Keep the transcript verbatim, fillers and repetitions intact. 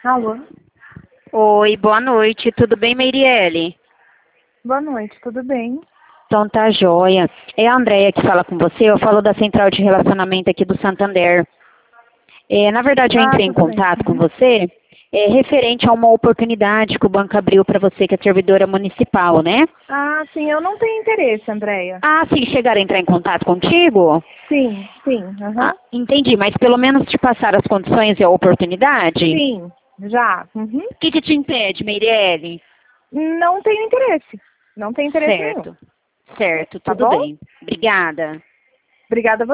Alô? Oi, boa noite. Tudo bem, Meirelle? Boa noite, tudo bem? Então tá joia. É a Andréia que fala com você. Eu falo da Central de Relacionamento aqui do Santander. É, na verdade, eu Ah, entrei em tudo bem. contato com Uhum. você é, referente a uma oportunidade que o banco abriu para você, que é servidora municipal, né? Ah, sim, eu não tenho interesse, Andréia. Ah, sim, chegaram a entrar em contato contigo? Sim, sim, aham. Ah, entendi, mas pelo menos te passaram as condições e a oportunidade? Sim, já. Uhum. O que, que te impede, Meirelle? Não tenho interesse. Não tenho interesse nenhum. Certo, certo, Tá tudo bom? bem. Obrigada. Obrigada a